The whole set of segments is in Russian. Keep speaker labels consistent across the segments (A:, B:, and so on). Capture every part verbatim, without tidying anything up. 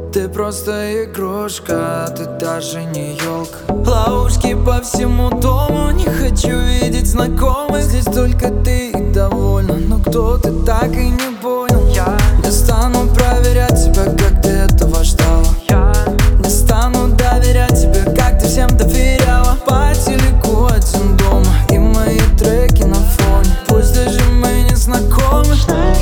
A: Ты просто игрушка, ты даже не елка. Ловушки по всему дому, не хочу видеть знакомых. Здесь только ты и довольна, но кто ты, так и не понял. Я не стану проверять тебя, как ты этого ждала. Я не стану доверять тебе, как ты всем доверяла. По телеку один дома и мои треки на фоне. Пусть даже мы не знакомы,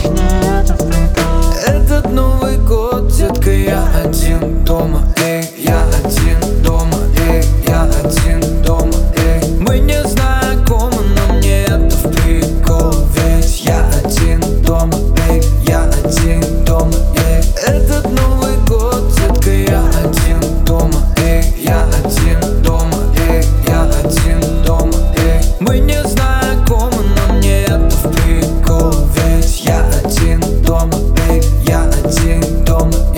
A: этот Новый год, детка, я один дома, эй, я один дома, эй, я один дома, эй. Мы не знакомы, но мне это в прикол, ведь я один дома, эй, я один дома, эй. Этот Новый год, детка, я один дома, эй, я один дома, эй, я один дома, эй. Мы не знакомы, но мне это в прикол, ведь я один дома, эй, я один дома.